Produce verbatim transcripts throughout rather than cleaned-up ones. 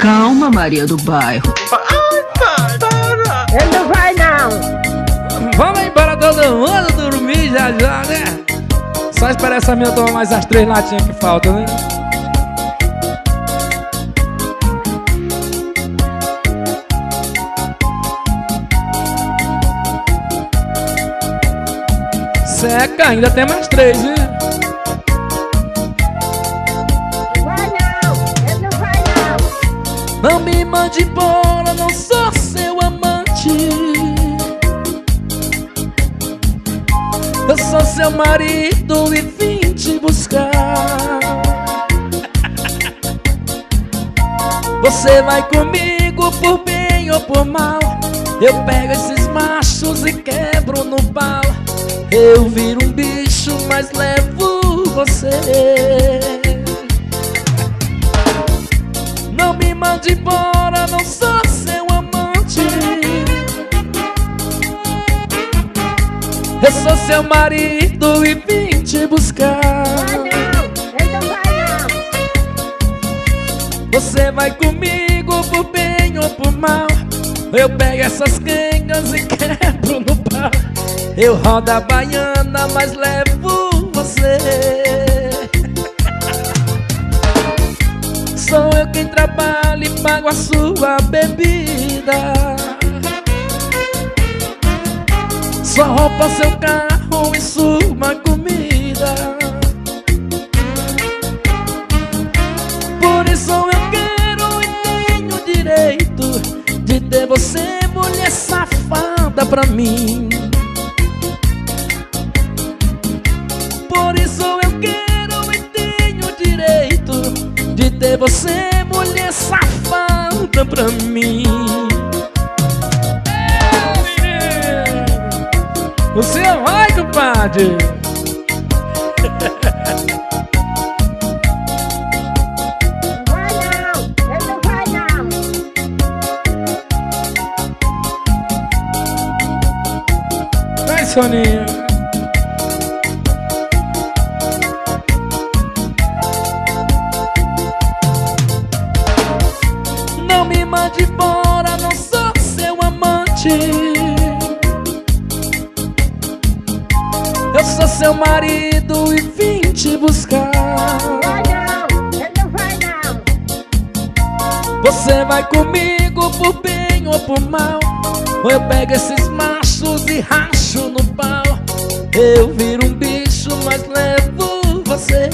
Calma, Maria do Bairro. Ai, pai, para! Ele não vai não. Vamos embora todo mundo dormir já já, né? Só esperar essa minha tomar mais as três latinhas que faltam, né? Seca, ainda tem mais três, viu? Não vai não, ele não vai não. Não me mande embora, não sou seu amante. Eu sou seu marido e vim te buscar. Você vai comigo por bem ou por mal. Eu pego esses machos e quebro no pau. Eu viro um bicho, mas levo você. Não me mande embora, não sou seu amante. Eu sou seu marido e vim te buscar. Vai não, ele não vai não. Você vai comigo por bem ou por mal. Eu pego essas quengas e quebro no pau. Eu rodo a baiana, mas levo você. Sou eu quem trabalha e pago a sua bebida. Sua roupa, seu carro e sua comida. Por isso eu quero e tenho direito de ter você, mulher safada, pra mim. Por isso eu quero e tenho direito de ter você, mulher safada, pra mim. Ei, menino, você vai, compadre. Não vai não, ele não vai não. Vai, Soninha. Não me mande embora, não sou seu amante. Eu sou seu marido e vim te buscar. Vai não, ele não vai não. Você vai comigo por bem ou por mal. Ou eu pego esses machos e racho no pau. Eu viro um bicho, mas levo você.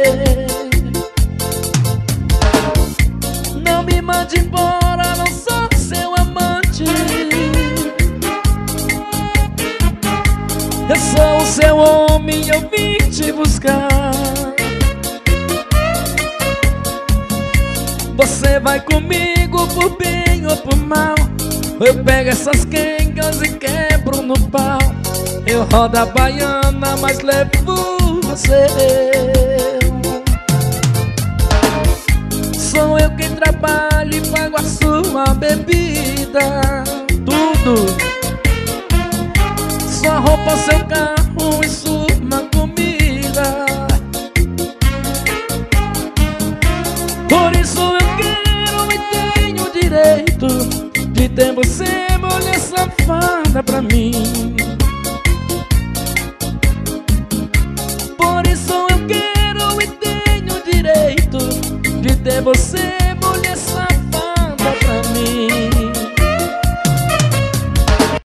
Não me mande embora, não sou seu amante. Eu sou o seu homem, eu vim te buscar. Você vai comigo por bem ou por mal. Eu pego essas quengas e quebro no pau. Eu rodo a baiana, mas levo você. Sou eu quem trabalha e pago a sua bebida. Tudo. Sua roupa, seu carro e sua comida. Por isso eu quero e tenho direito de ter você, mulher safada, pra mim. Por isso eu quero e tenho direito de ter você,